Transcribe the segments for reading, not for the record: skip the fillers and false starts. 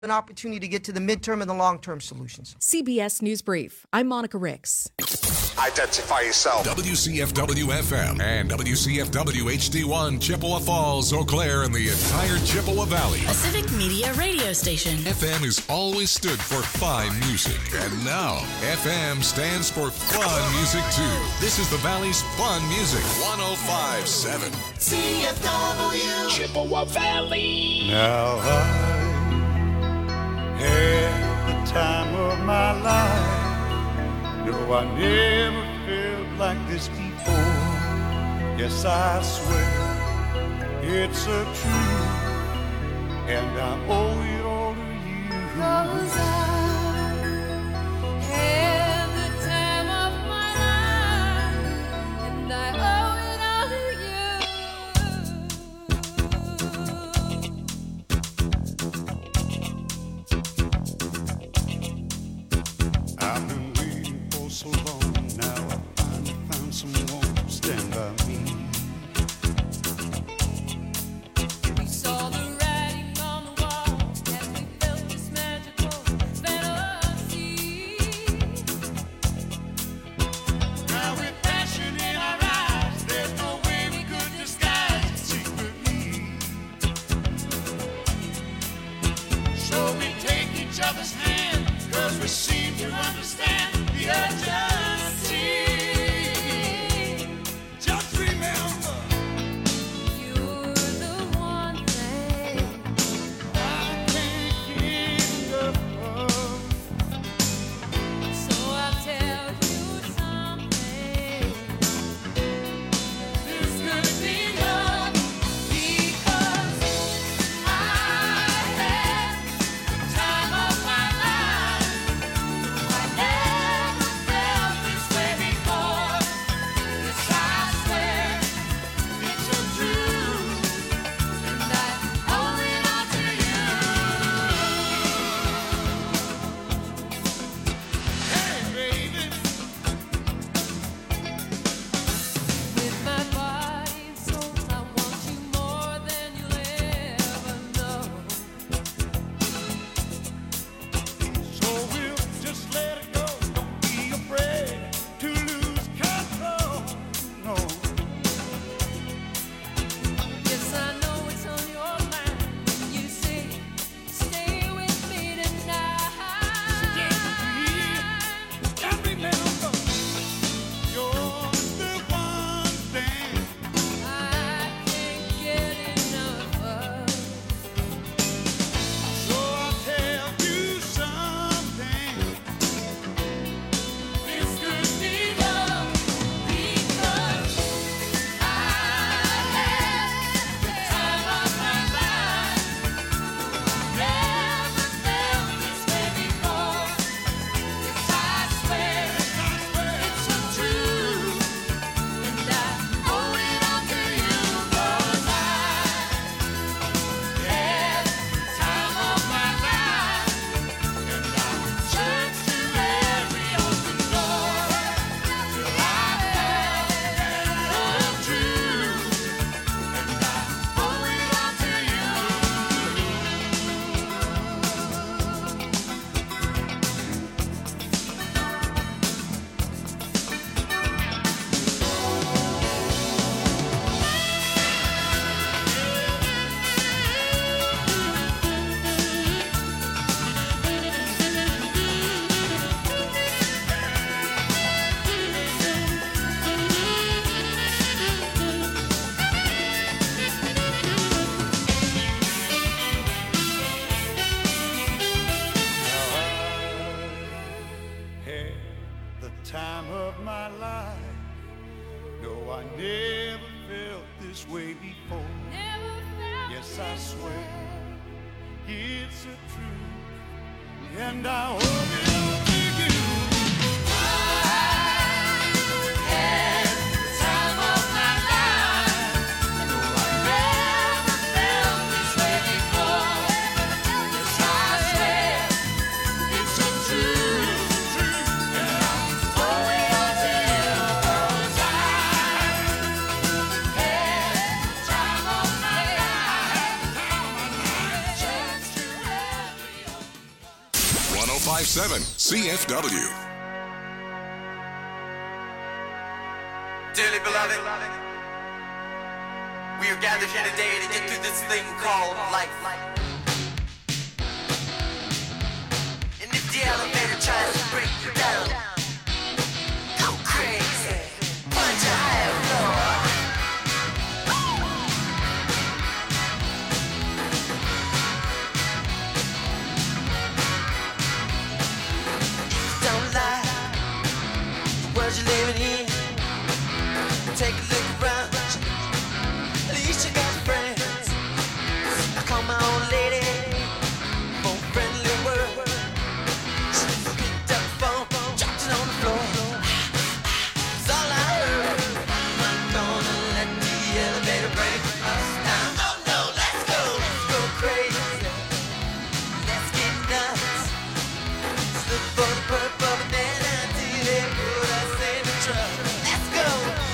an opportunity to get to the midterm and the long-term solutions. CBS News Brief. I'm Monica Ricks. Identify yourself. WCFW-FM and WCFW-HD1, Chippewa Falls, Eau Claire, and the entire Chippewa Valley. A civic media radio station. FM has always stood for fine music, and now FM stands for fun music too. This is the Valley's fun music. 105.7 CFW. Chippewa Valley. Now I had the time of my life. No, I never felt like this before. Yes, I swear it's a truth, and I owe it all to you. 'Cause I had the time of my life, and I owe it all to you. I've been waiting for so long now. I finally found someone to stand by me. We saw the writing on the wall as we felt this magical fantasy. Now with passion in our eyes, there's no way we could disguise it secretly. So we take each other's hand, 'cause we seem to understand the urgency. Just remember, You're the one thing I can't get enough of. so I'll tell you something. This could be love because I had the time of my life. I never felt this way before. Yes, I swear it's a truth, and I owe it all to you. Hey, baby, With my body and soul, I want you more than you'll ever know. so we'll just let it go. Don't be afraid to lose control. No. Yes, I know it's on your mind when you say, stay with me tonight. And remember, you're the one thing I can't get enough of. so I'll tell you something. This could be love because I had the time of my life. Never felt this way before. Yes, I swear it's a truth, and I owe it all to you. 'Cause I had the time of my life, and I searched through every open door till I found the truth, and I owe it all to you. Had the time of my life. No, I never felt this way before. Never felt Yes, I this swear way. it's a truth, and I owe it all to you. Had the time of my life. No, I never felt this way before. Yes, I swear it's a truth, and I owe it all to you. 'Cause I had the time of my life. Just to every 1057 CFW. Dearly beloved, we are gathered here today to get through this thing called life. And if the elevator tries to break you down, go crazy, punch a higher floor. Don't lie, the world you're living in. Take a look around, at least you got friends. I call my old lady for a friendly word. She picked up the phone, dropped it on the floor. It's all I heard. I'm not gonna let the elevator break us down. Oh no, let's go crazy. Let's get nuts. Let's look for the purple banana till they put us in the truck. Let's go.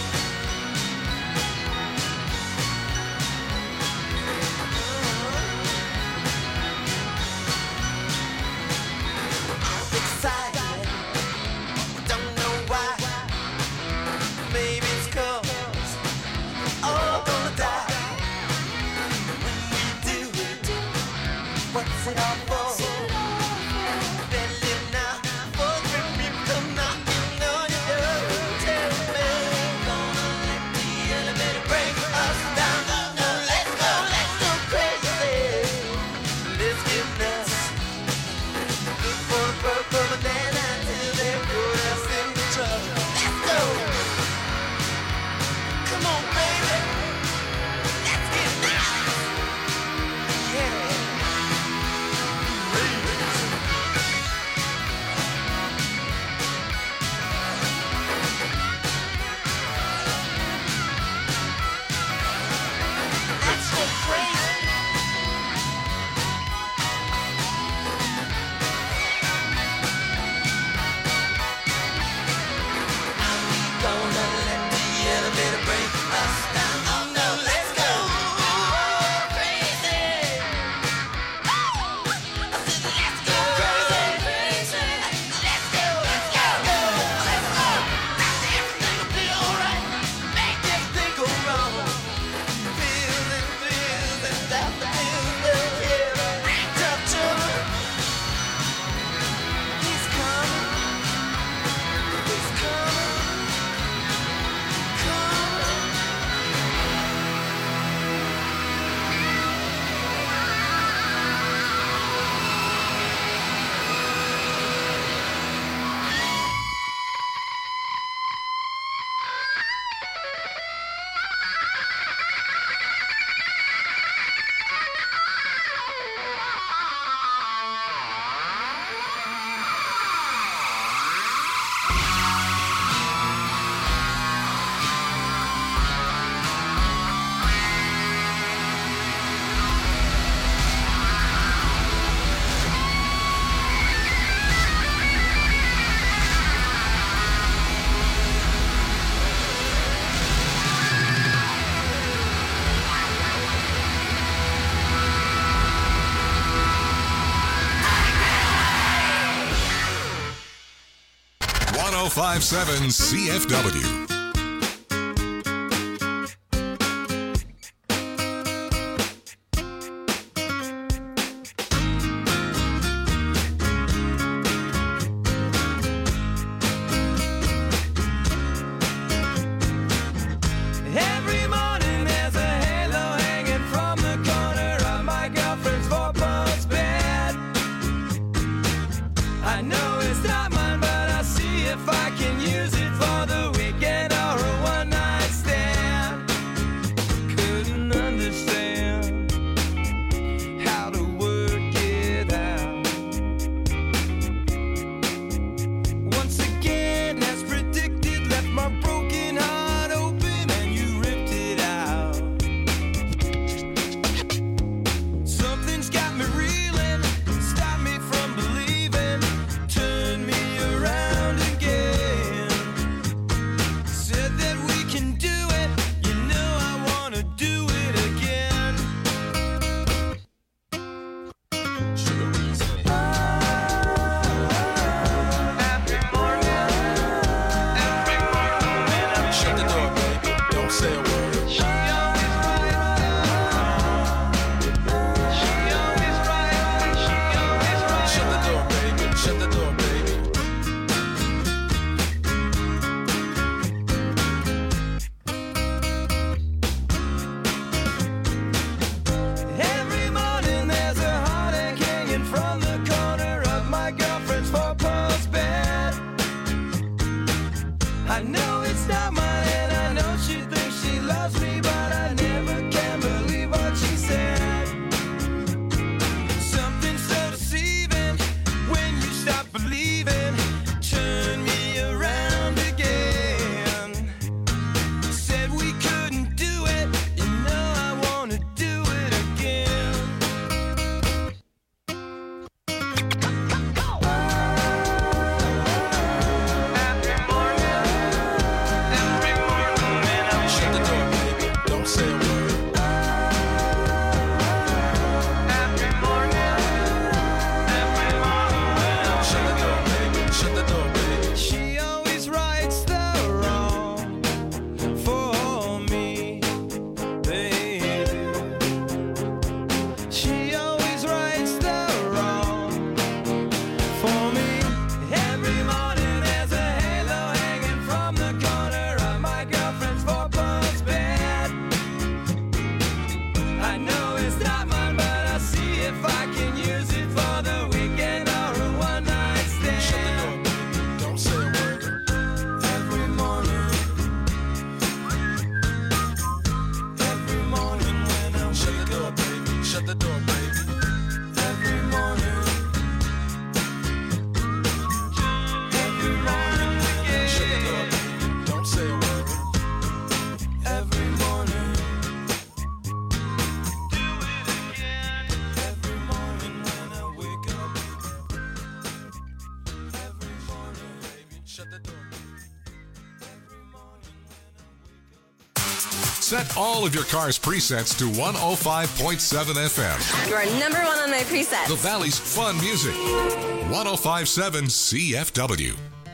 Excited, don't know why. Maybe it's 'cause we're all gonna die. When we do, what's it all for? Better live now before the people come knocking on your door. Tell me, gonna let the elevator break us down. No, let's go crazy. Let's get nuts. Look for the purple banana till they put us in trouble. Let's go. Come on, baby. Let's get nuts. Yeah. Let's go crazy. Gonna let the elevator break us down. Oh no, let's go crazy. I said let's go crazy. Let's go. Everything will be alright. Make everything go wrong. Feels without the feeling. Yeah, tough trouble. He's coming. He's coming. One 1057 CFW. Every morning there's a halo hanging from the corner of my girlfriend's four-post bed. I know it's not mine, but I'll see if I can use it for the weekend. shut the door. Set all of your car's presets to 105.7 FM. You are number one on my presets. The Valley's fun music. 105.7 CFW.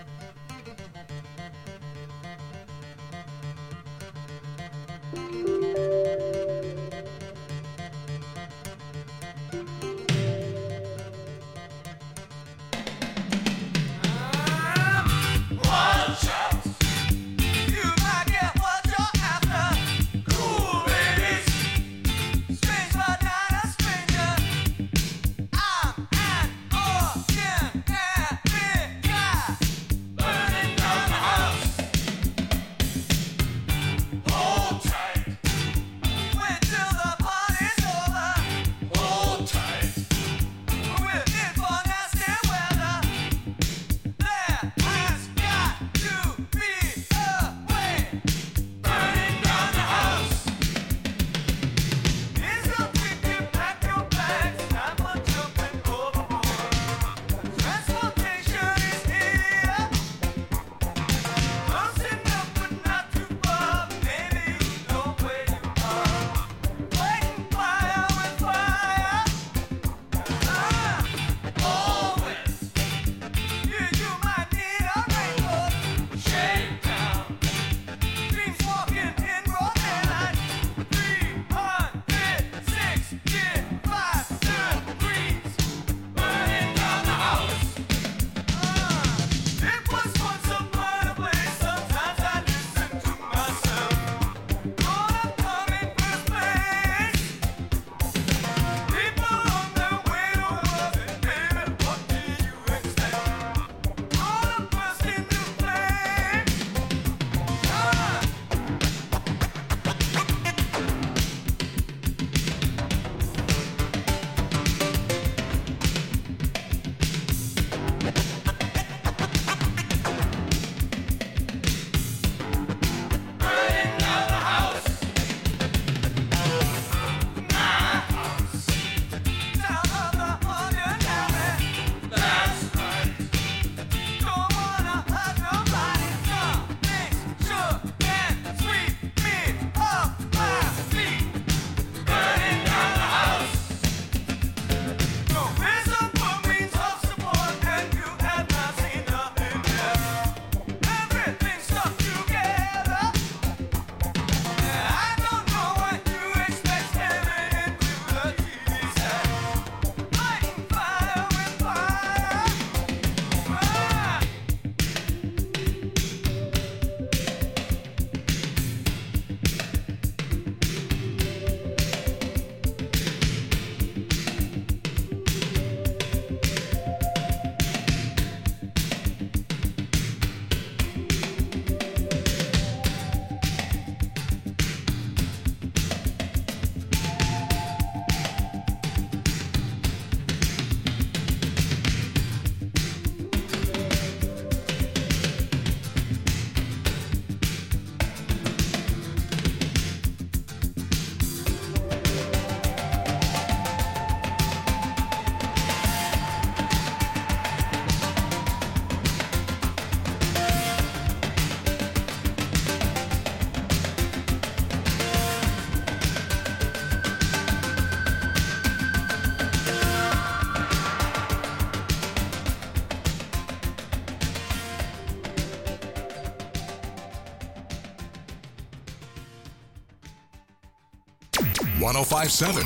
#1057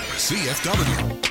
CFW.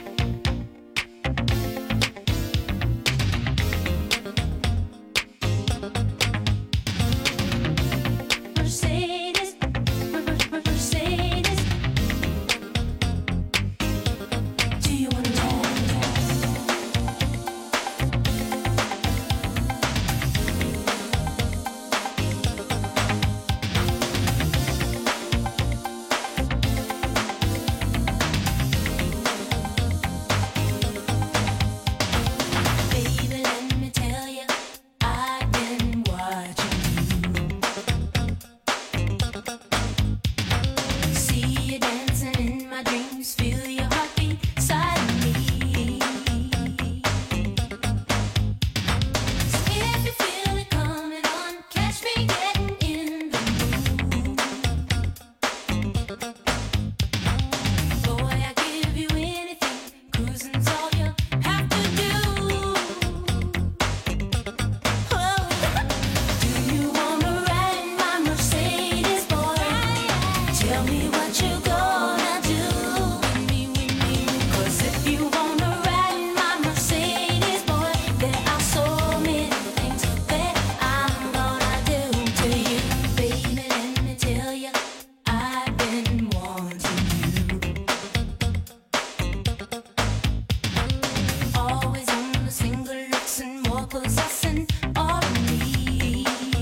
possessing all of me.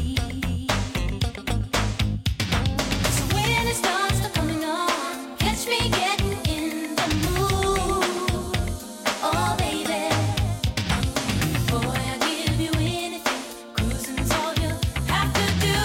So when it starts to coming on, catch me getting in the mood. Oh baby, boy, I give you anything. Cruising's all you have to do.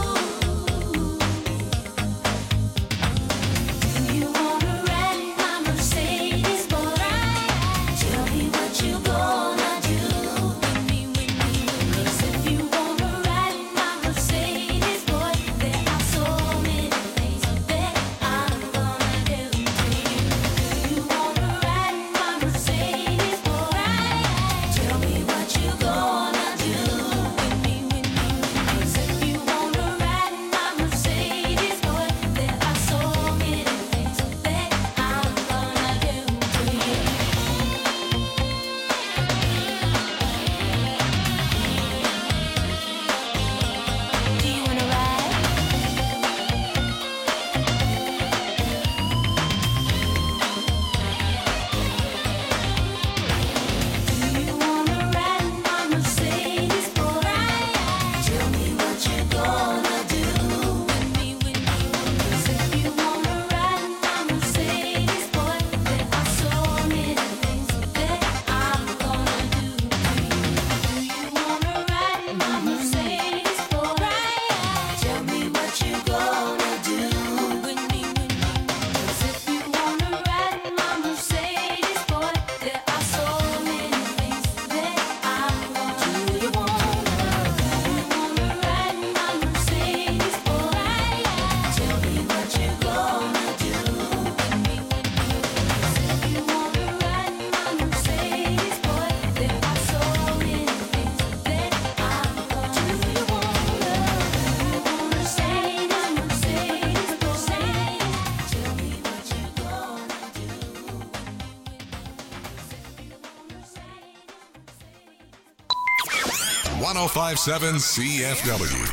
Do you wanna ride my Mercedes, boy? Tell me what you gonna do with me, with me, with me. 'Cause if you wanna ride my Mercedes, boy, there are so many things that I'm gonna do to you. Do you wanna ride my Mercedes, boy? Tell me what you gonna do with me, with me, with me. 'Cause if you wanna ride my Mercedes, boy, there are so many things that I'm gonna do to you. Do you wanna ride? Do you wanna ride my Mercedes, boy? Tell me what you gonna do with me, with me, with me. 'Cause if you wanna ride my Mercedes, boy, there are so many things that I'm gonna do to you. Do you wanna ride my Mercedes, boy? Tell me what you gonna do with me, with me. 'Cause if you wanna ride my Mercedes, boy, there are so many things that I'm gonna do. Do you wanna ride my Mercedes, boy? Tell me what you gonna do with me, with me. 'Cause if you wanna ride my Mercedes, boy, there are so many things that I'm gonna do. Do you wanna Mercedes, Mercedes, Mercedes? Tell me what you gonna do with me, with me. 'Cause if you wanna Mercedes. 1057 CFW.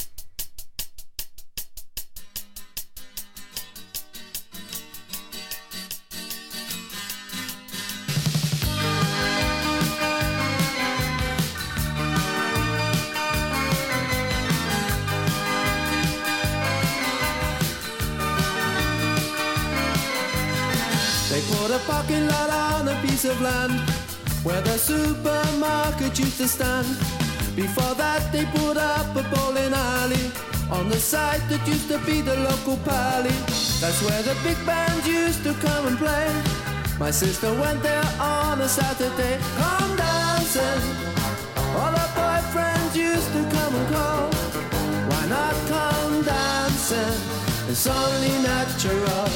They put a parking lot on a piece of land where the supermarket used to stand. Before that they put up a bowling alley on the site that used to be the local pally. That's where the big band used to come and play. My sister went there on a Saturday. Come dancing, all her boyfriends used to come and call. Why not come dancing? It's only natural.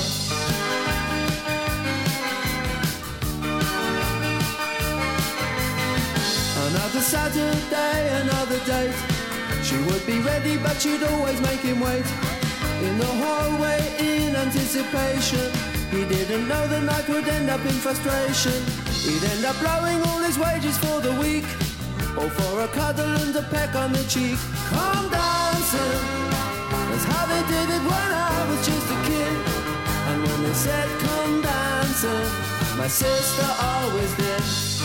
Another Saturday, another date. She would be ready, but she'd always make him wait. In the hallway, in anticipation. He didn't know the night would end up in frustration. He'd end up blowing all his wages for the week, or for a cuddle and a peck on the cheek. Come dancing, that's how they did it when I was just a kid. And when they said come dancing, my sister always did.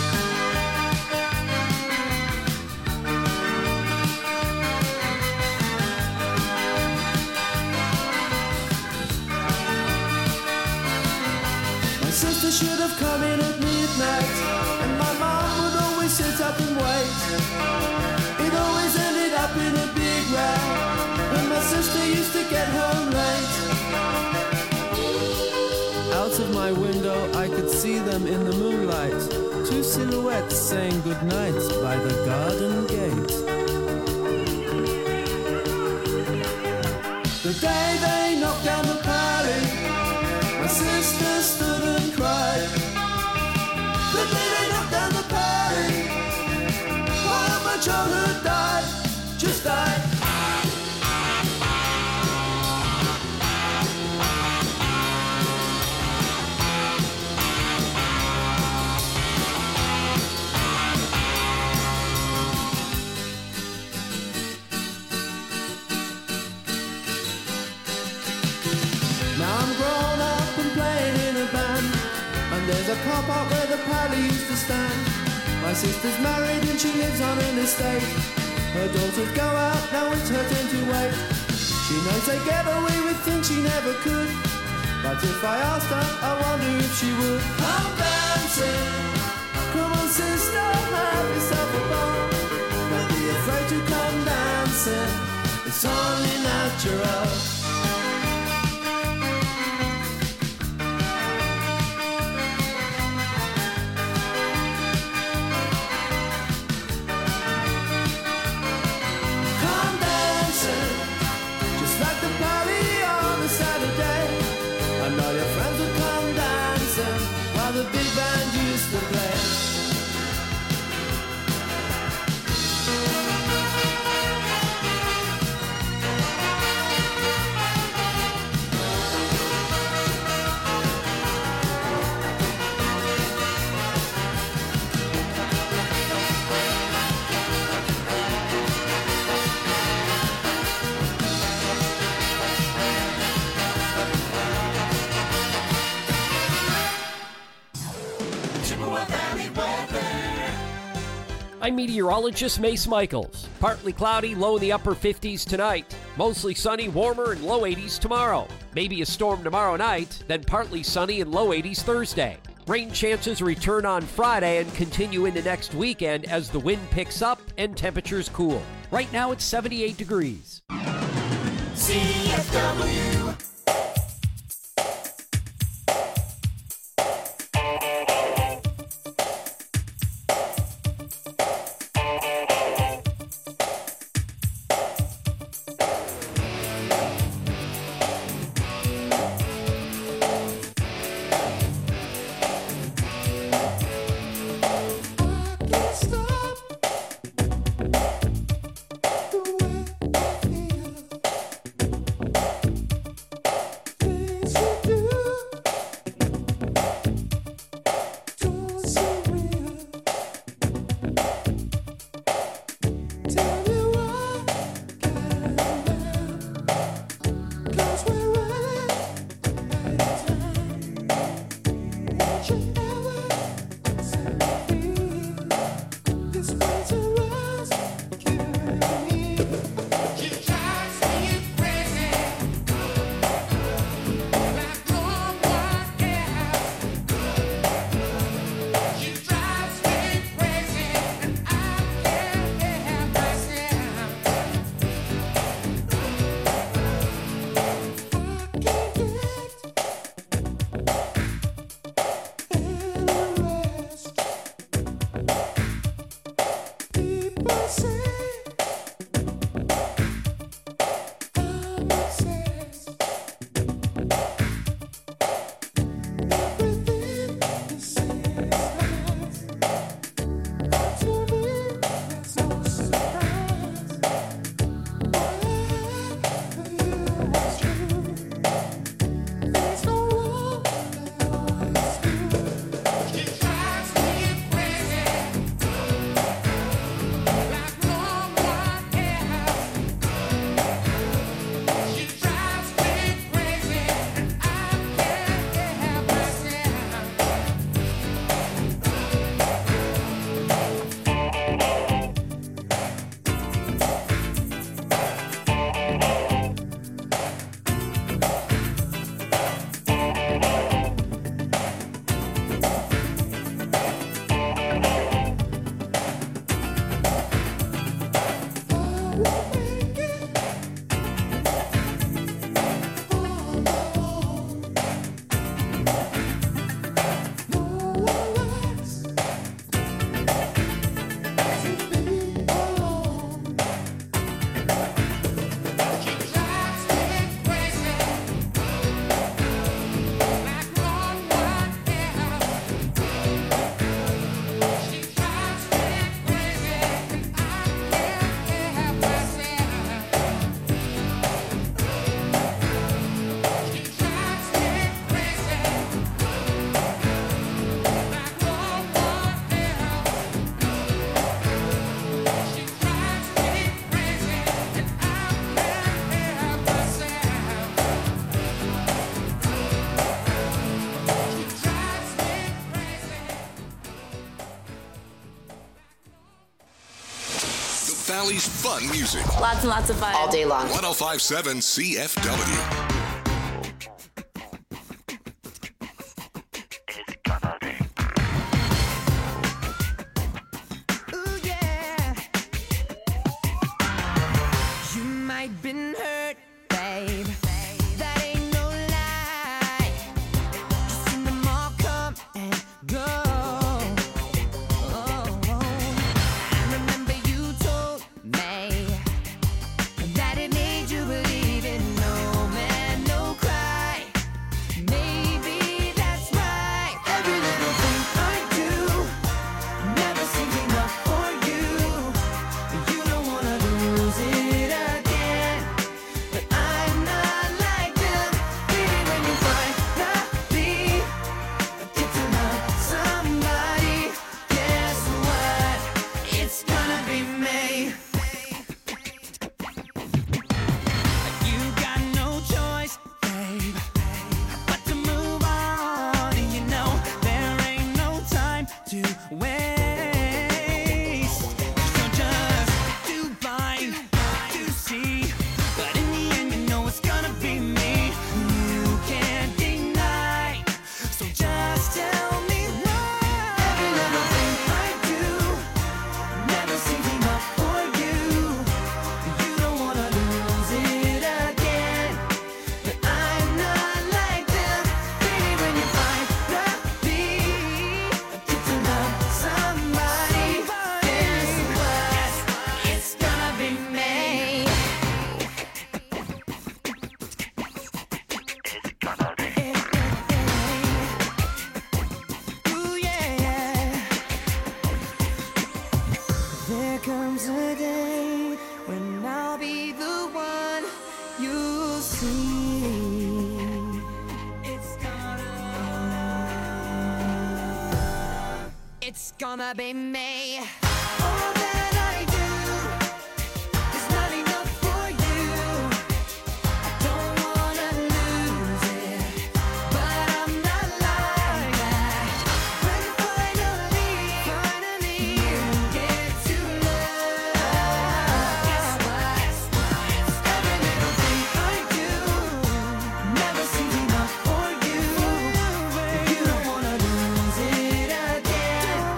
Sister should have come in at midnight, and my mom would always sit up and wait. It always ended up in a big row when my sister used to get home late. Out of my window I could see them in the moonlight, two silhouettes saying goodnight by the garden gate. The day they knocked down the pally, my sister stood and cried. The day they knocked down the party, while my childhood died, just died. Now I'm grown up and playing in a band, and there's a car park where the pally used to stand. My sister's married and she lives on an estate. Her daughters go out, now it's her turn to wait. She knows they get away with things she never could. But if I asked her, I wonder if she would. Come dancing, come on sister, have yourself a ball. Don't be afraid to come dancing, it's only natural. Come dancing, just like the party on a Saturday. I know your friends will come dancing while the big band used to play. I'm meteorologist Mace Michaels. Partly cloudy, low in the upper 50s tonight. Mostly sunny, warmer, and low 80s tomorrow. Maybe a storm tomorrow night, then partly sunny and low 80s Thursday. Rain chances return on Friday and continue into next weekend as the wind picks up and temperatures cool. Right now it's 78 degrees. CFW. Valley's fun music. Lots and lots of fun. All day long. 1057 CFW. Been hurt, babe. That ain't no lie. Just seen them all come and go. I remember you told me that it made you believe in no man, no cry. Maybe that's right. Every little thing I do never seems enough for you. You don't wanna lose it again. It's gonna be me. All that I do is not enough for you. I don't wanna lose it, but I'm not like that. When finally you get to love, guess what? Every little thing I do never seems enough for you. You don't wanna lose it again.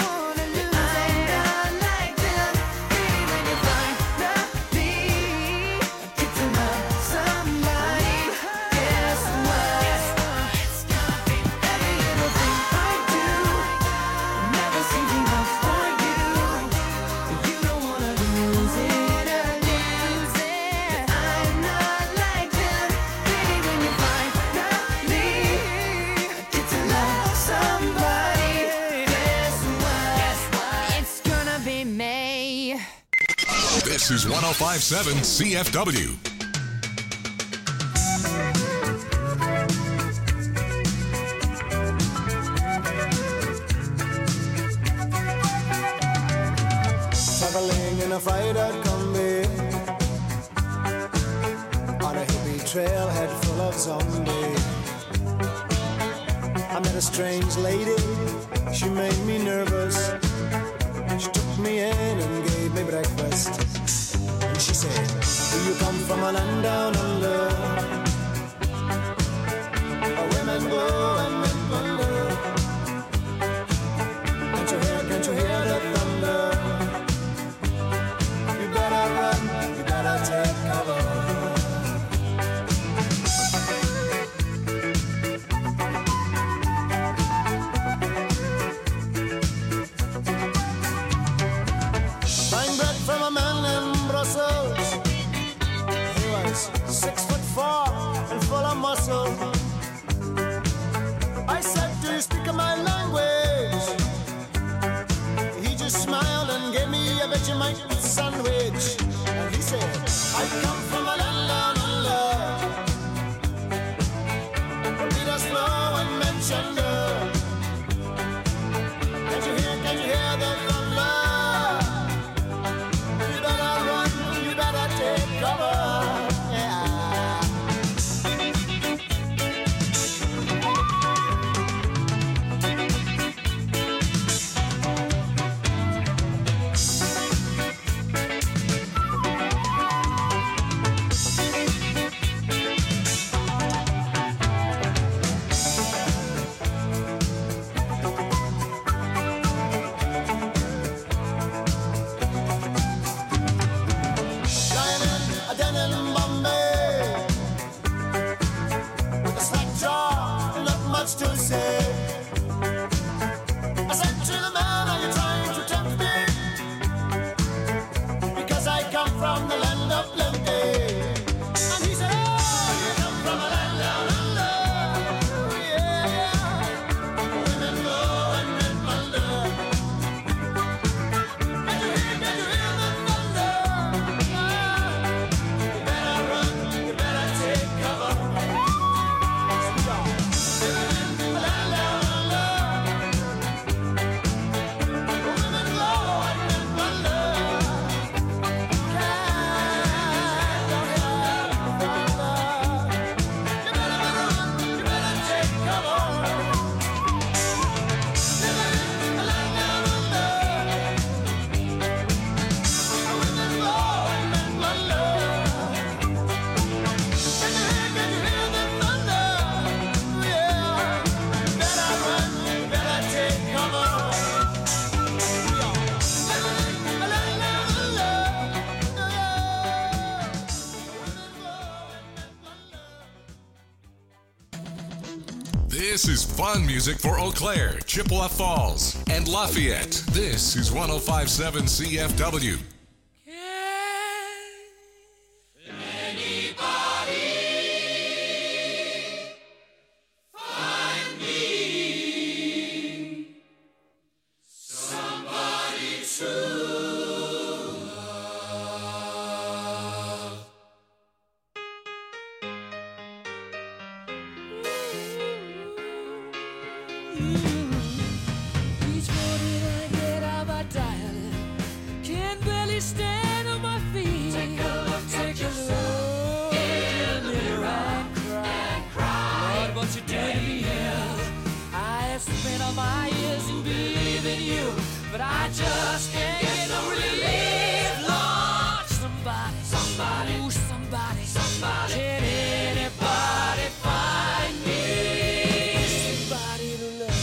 This is 1057 CFW. Traveling in a freighter combi on a hippie trailhead full of zombies. I met a strange lady, she made me nervous. She took me in and gave me breakfast. And she said, do you come from a land down under, where women go and men wonder? Can't you hear the thunder? You better run, you better take cover. From a man in Brussels, he was 6'4" and full of muscle. I said, do you speak my language? He just smiled and gave me a Vegemite sandwich. And he said, I come from a land down under, where Peter's flow and Manchester. Can you hear the thunder? This is fun music for Eau Claire, Chippewa Falls, and Lafayette. This is 105.7 CFW. Each morning I get out my dial, can barely stand on my feet. Take a look in the mirror and cry. Lord, what you doing to me? I have spent all my years in believing you, but I just can't get no relief. Lord, somebody, ooh, somebody, can anybody find me somebody to love?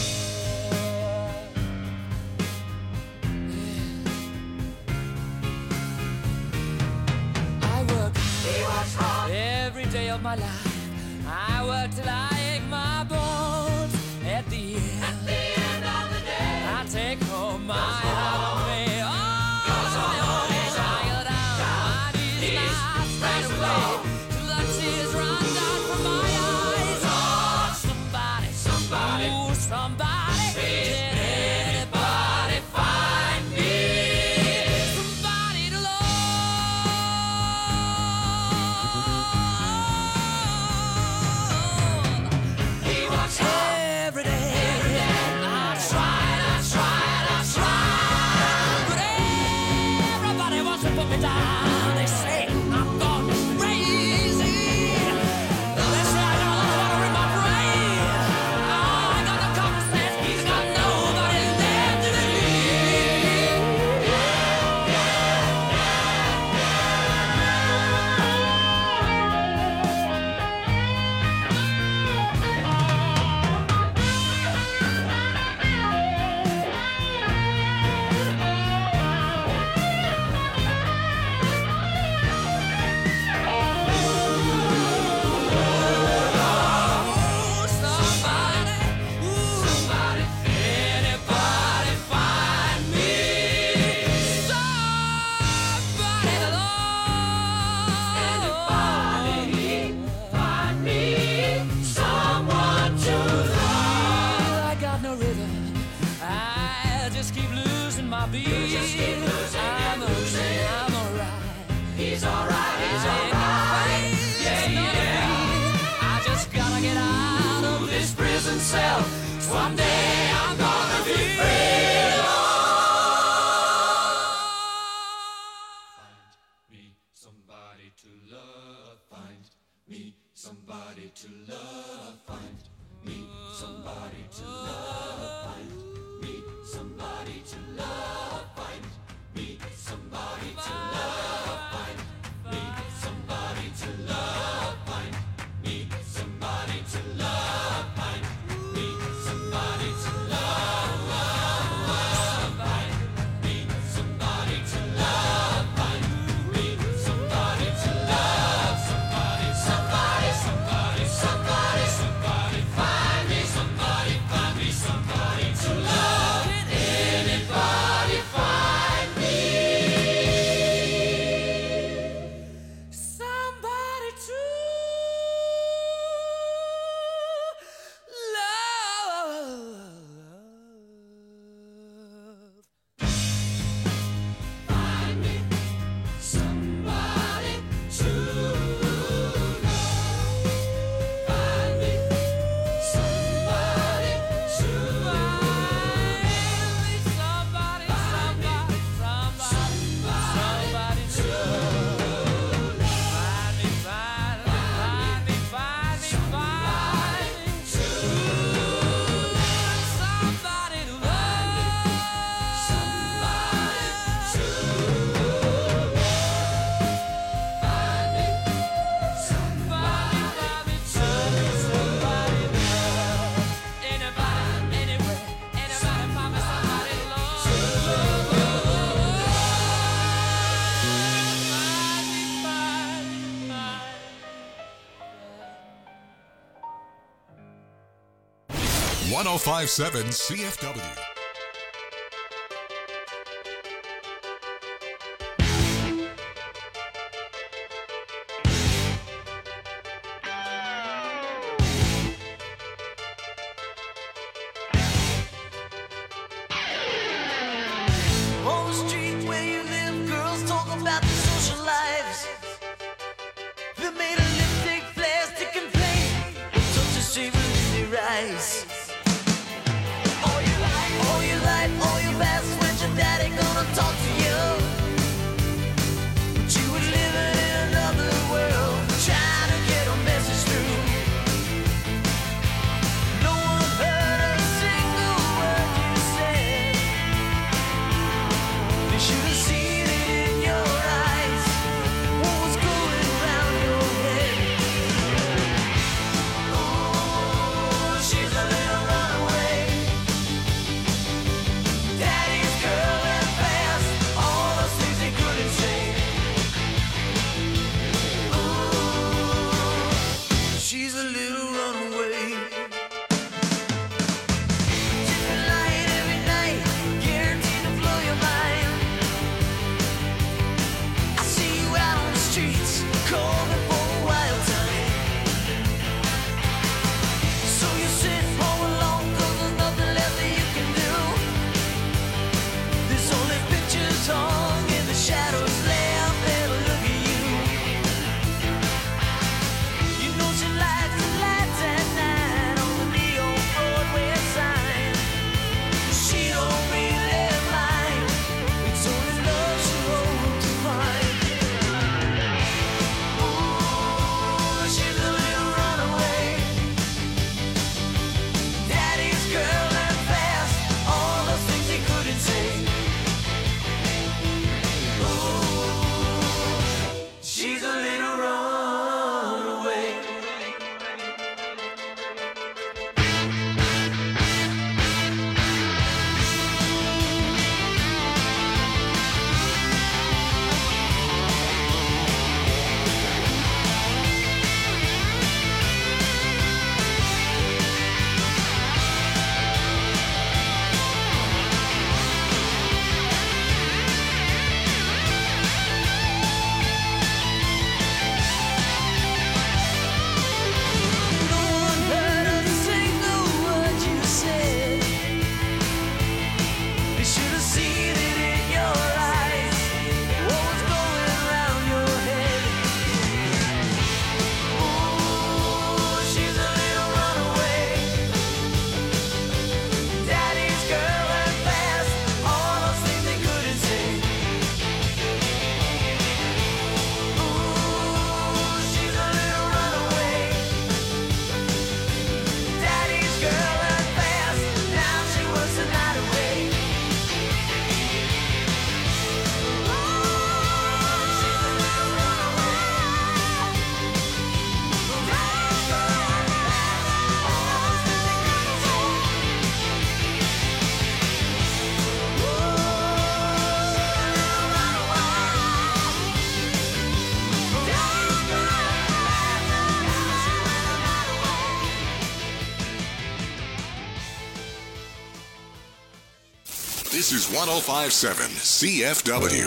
I work every day of my life. I work till I ache my bones. At the end of the day, I take home my half pay. Oh, tired out, my knees not straight away till the tears run down from my eyes. Oh, somebody, ooh, somebody, can anybody find me somebody to love? He walks every day. I tried, but everybody wants to put me down. They say I'm gone crazy. They say I got a lot of water in my brain. I got no common sense. He's got nobody there to believe. Somebody, anybody find me somebody to love? Anybody find me someone to love? I got no rhythm. I just keep losing my beat. I'm alright. He's alright. I just gotta get out of this prison cell. Someday I'm gonna be free. Find me somebody to love. Find me somebody to love. Find me somebody to love. Find me somebody to love. Find me somebody to love. Find me somebody to love. Find me somebody to love. Find me somebody to love. Find me somebody to love. Find me somebody to love. Somebody, somebody, somebody, somebody, somebody. Find me somebody to 1057 CFW. On the street where you live, girls talk about their social lives. They made a lipstick, plastic, and paint. Such a shame in their eyes. All your life, all your past, when your daddy gonna talk to you. But you were living in another world, trying to get a message through. No one heard a single word you said. They should have seen it in your eyes. What was going around your head? Oh, she's a little runaway. Daddy's girl and fast. All those things they couldn't say. Oh, she's a little runaway. Different light every night, guaranteed to blow your mind. I see you out on the streets, calling for a wild time. So you sit home alone, 'cause there's nothing left that you can do. There's only pictures hung in the shadows left there to look at you. You know she likes the lights at night on the neon Broadway sign. She don't really mind. It's only love she hopes to find. Ooh, she's a little runaway. Daddy's girl and fast. All those things he couldn't say. Ooh, she's a little runaway. No one heard a single word you said. They should have seen it in your eyes. What was going around your head? Ooh, she's a little runaway. Daddy's girl and fast. All those things they couldn't say. Ooh, she's a little runaway. Daddy's girl and fast. Now she works the night away. She's a little runaway. Daddy's girl and fast. All those things they couldn't say. This is 1057 CFW.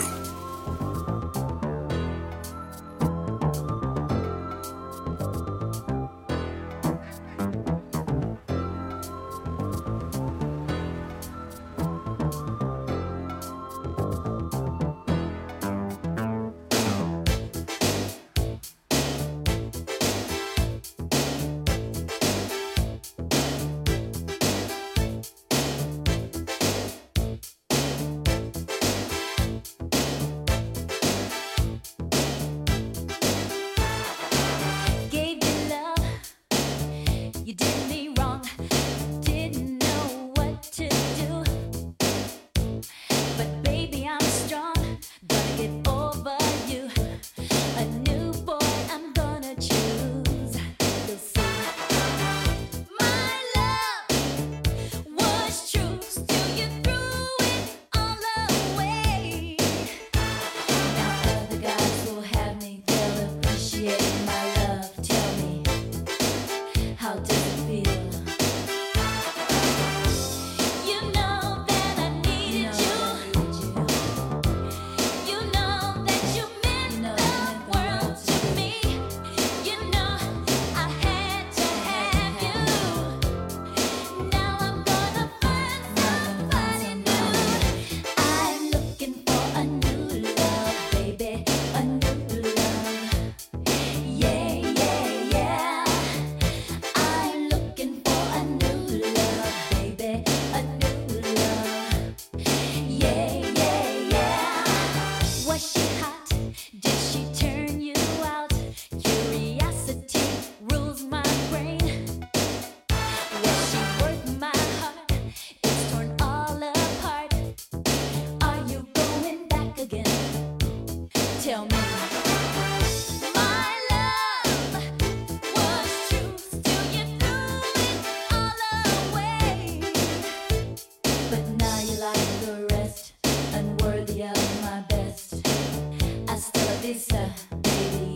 back again. Tell me. My love was true, still you threw it all away. But now you like the rest, unworthy of my best. Hasta la vista, baby.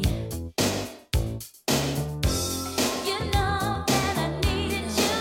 You know that I needed you.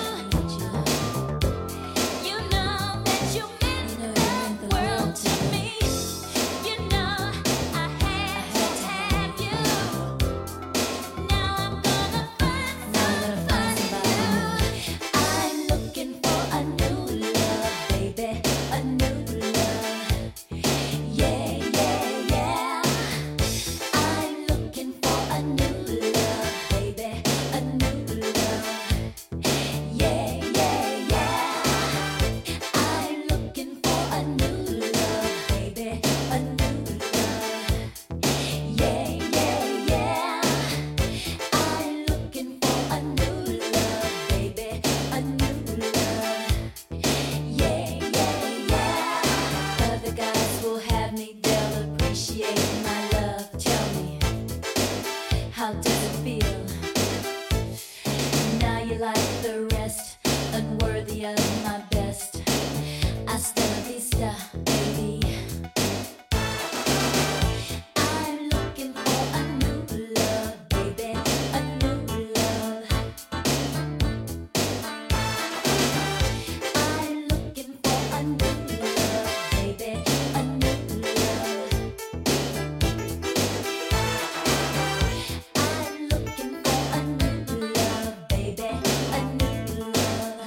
You know that you meant the world to me. You know I had to have you. Now I'm gonna find somebody new. I'm looking for a new love, baby, a new love. Yeah, yeah, yeah. I'm looking for a new love, baby, a new love. Yeah, yeah, yeah. I'm looking for a new love, baby, a new love. Yeah, yeah, yeah. I'm looking for a new love, baby, a new love. Yeah, yeah, yeah. Other guys will have me, they'll appreciate my love. Tell me, how does it feel? Now you like the rest, unworthy of my best. Hasta la vista, baby. I'm looking for a new love, baby, a new love. I'm looking for a new love, baby, a new love. I'm looking for a new love, baby, a new love.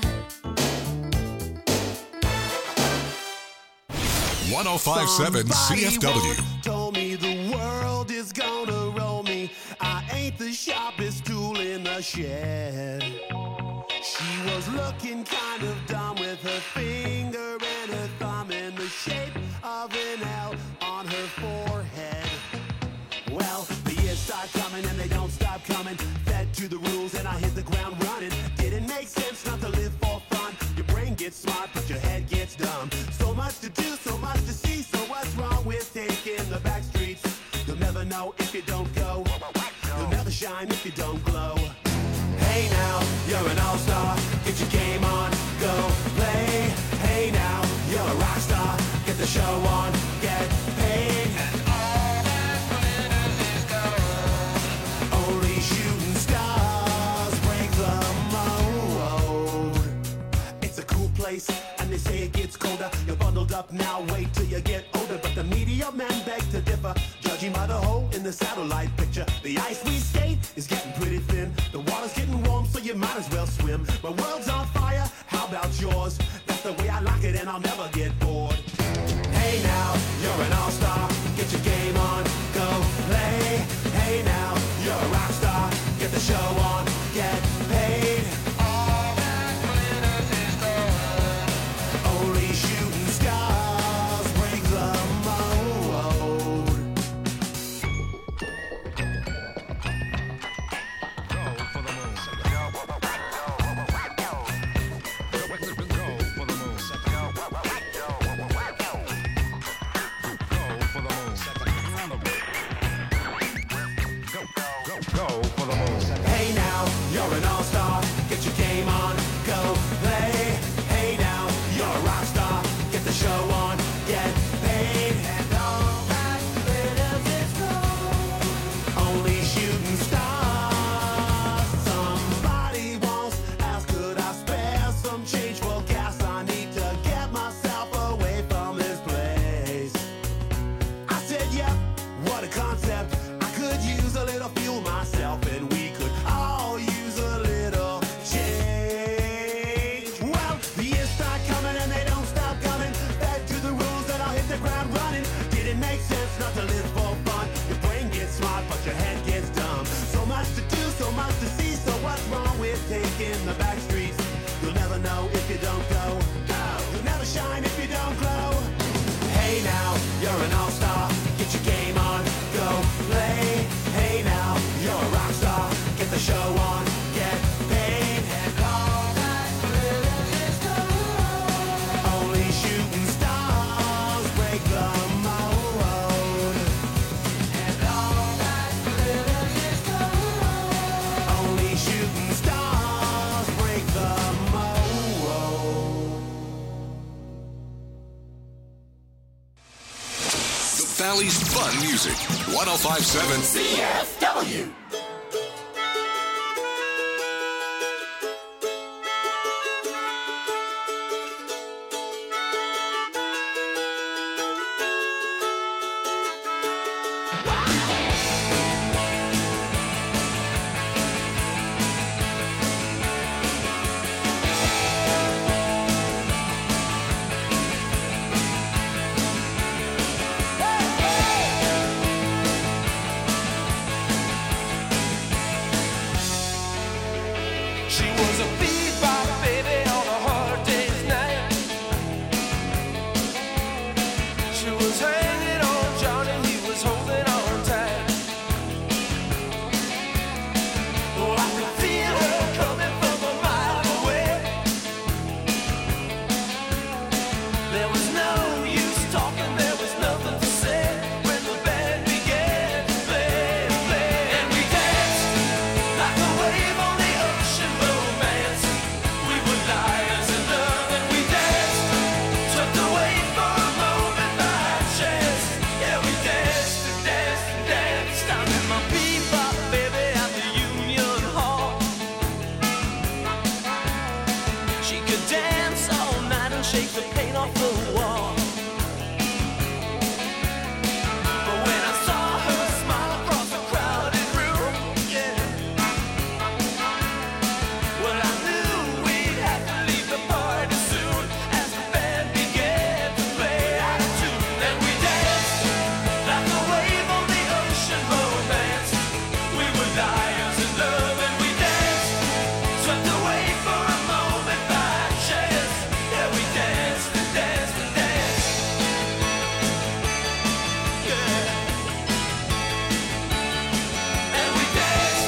1057 CFW. Told me the world is gonna roll me. I ain't the sharpest tool in the shed. She was looking kind of dumb with her finger and her thumb in the shape of an L on her forehead. Well, the years start coming and they don't stop coming. Fed to the rules and I hit the ground running. Didn't make sense not to live for fun. Your brain gets smart but your head gets dumb. So much to do, so much to see. So what's wrong with taking the back streets? You'll never know if you don't go. You'll never shine if you don't glow. Hey now, you're an all-star. Get your game on, go play. Hey now, you're a rock star. Get the show on, get paid. And all that glitters is gold. Only shooting stars break the mold. It's a cool place, and they say it gets colder. You're bundled up now, wait till you get older. But the media men beg to differ, judging by the hole in the satellite picture. The ice we skate is getting pretty thin. The water's getting warm, so you might as well swim. My world's on fire, how about yours? That's the way I like it, and I'll never get bored. Hey now, you're an all-star. Get your game on, go play. Hey now, you're a rock star. Get the show on, get paid. All that glitters is gold. Only shooting stars break the mold. Hey now, you're an all-star. Get your game on, go play. Hey now, you're a rock star. Get the show on, get paid. And all that glitters is gold. Only shooting stars. Somebody once asked, could I spare some change for gas? I need to get myself away from this place. I said, yep, what a concept. I could use a little fuel myself, and we could all use a little change. Well, the years start coming and they don't stop coming. Back to the rules and I'll hit the ground running. Didn't make sense not to live for fun. Your brain gets smart, but your head gets dumb. So much to do, so much to see. So what's wrong with taking the back streets? You'll never know if you don't go. You'll never shine if you don't glow. Hey now, you're an all-star. Get your game on, go play. Hey now, you're a rock star. Get the show on, get paid. And all that glitters is gold. Only shooting stars break the mold. Valley's fun music. 1057 CFW. She was a bebop baby on a hard day's night. She was hanging on Johnny, he was holding on tight. Oh, I could feel her coming from a mile away. There was no use talking, there was nothing to say when the band began to play, and we danced like a wave on the ocean. Romance, we were liars in love, and we danced, swept away for a moment by chance. Yeah, we danced and danced and danced. I met my bebop baby at the Union Hall. She could dance all night and shake the paint off the wall. But when I saw her smile across the crowded room, yeah, well, I knew we'd have to leave the party soon as the band began to play out of tune. And we danced like a wave on the ocean. Romance, we were liars in love, and we danced, swept away for a moment by chance. Yeah, we danced and danced and danced. Yeah, and we danced.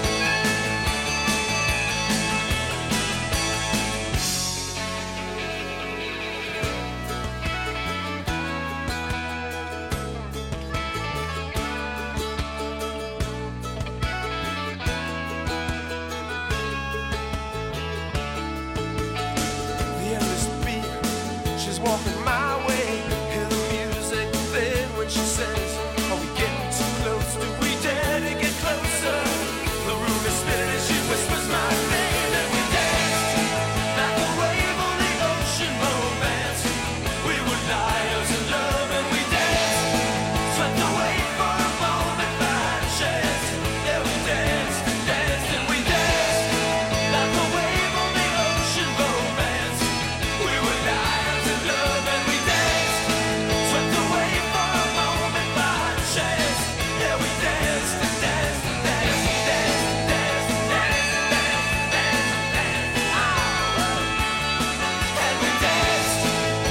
The endless beat, she's walking my way. Hear the music then when she says, are we getting too close? Do we dare to get closer? The room is spinning as she whispers my name, and we danced like a wave on the ocean. Romance, we were liars in love, and we danced, swept away for a moment by chance. Yeah, we danced and danced and we danced like a wave on the ocean. Romance, we were liars in love, and we danced, swept away for a moment by chance. Yeah, we danced and danced and danced and danced and danced and danced and danced and danced and danced. And we danced.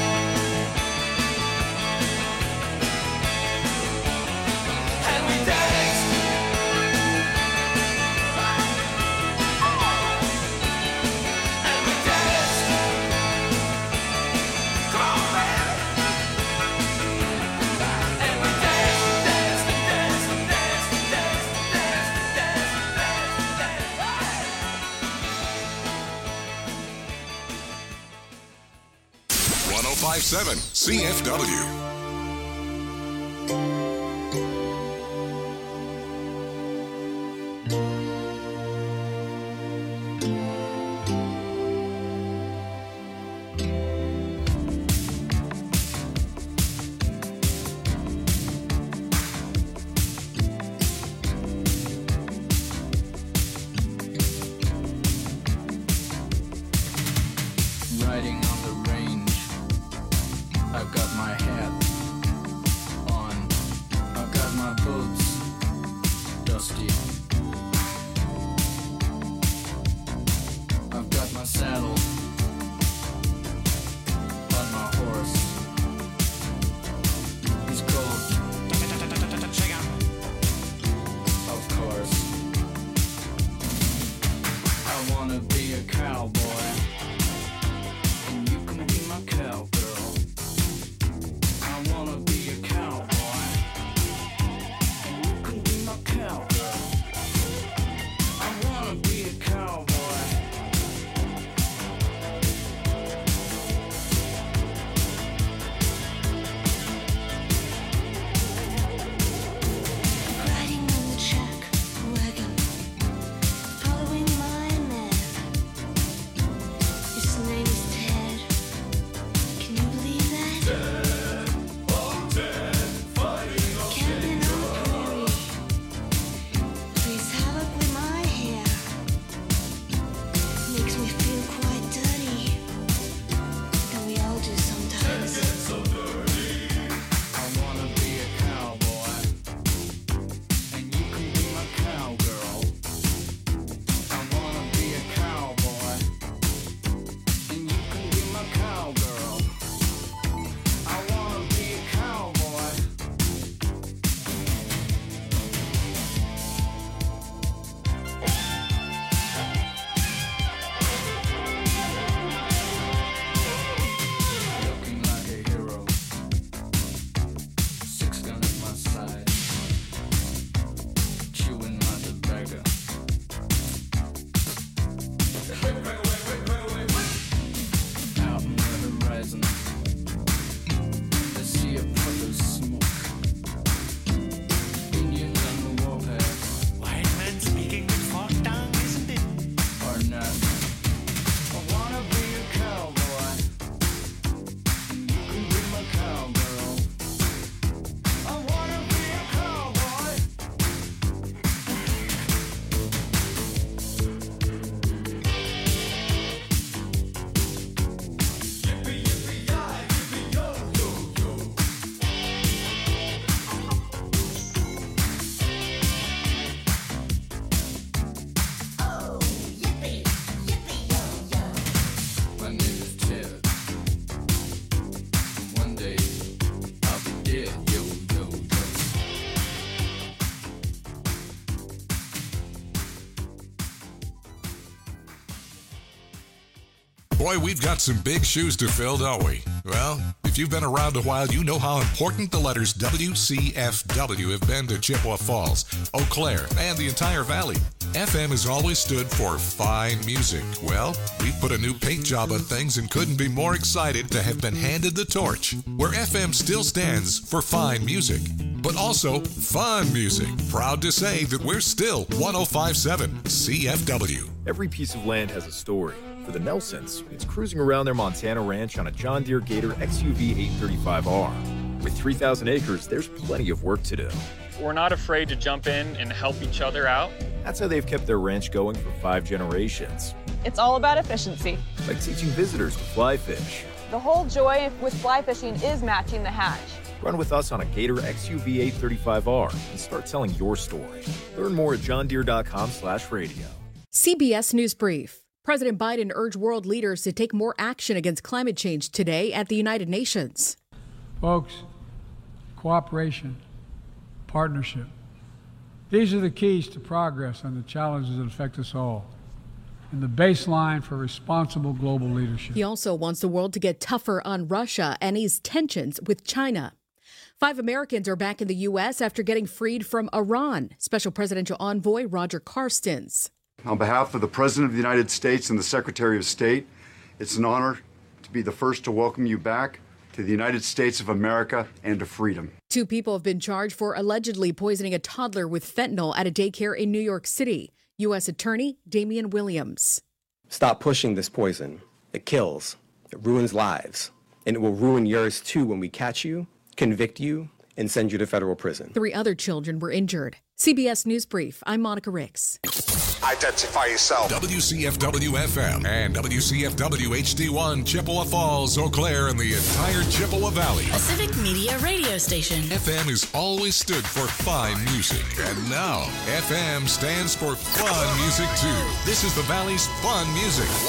And we danced. And we danced. Come on, man. And we danced, danced, and danced, and danced, and danced, and danced, and danced, and danced, and danced. 1057 CFW. Riding on the range, I've got my hat Boy, we've got some big shoes to fill, don't we? Well, if you've been around a while, you know how important the letters WCFW have been to Chippewa Falls, Eau Claire, and the entire valley. FM has always stood for fine music. Well, we've put a new paint job on things and couldn't be more excited to have been handed the torch, where FM still stands for fine music, but also fun music. Proud to say that we're still 105.7 CFW. Every piece of land has a story. For the Nelsons, it's cruising around their Montana ranch on a John Deere Gator XUV 835R. With 3,000 acres, there's plenty of work to do. We're not afraid to jump in and help each other out. That's how they've kept their ranch going for 5 generations. It's all about efficiency. Like teaching visitors to fly fish. The whole joy with fly fishing is matching the hatch. Run with us on a Gator XUV 835R and start telling your story. Learn more at johndeere.com/radio. CBS News Brief. President Biden urged world leaders to take more action against climate change today at the United Nations. Folks, cooperation, partnership. These are the keys to progress on the challenges that affect us all, and the baseline for responsible global leadership. He also wants the world to get tougher on Russia and ease tensions with China. 5 Americans are back in the U.S. after getting freed from Iran. Special Presidential Envoy Roger Carstens. On behalf of the President of the United States and the Secretary of State, it's an honor to be the first to welcome you back to the United States of America and to freedom. 2 people have been charged for allegedly poisoning a toddler with fentanyl at a daycare in New York City. U.S. Attorney Damian Williams. Stop pushing this poison. It kills. It ruins lives. And it will ruin yours too when we catch you, convict you, and send you to federal prison. 3 other children were injured. CBS News Brief. I'm Monica Ricks. Identify yourself. WCFW FM and WCFW HD1 Chippewa Falls, Eau Claire, and the entire Chippewa Valley. A civic media radio station. FM has always stood for fine music, and now FM stands for fun music too. This is the Valley's fun music.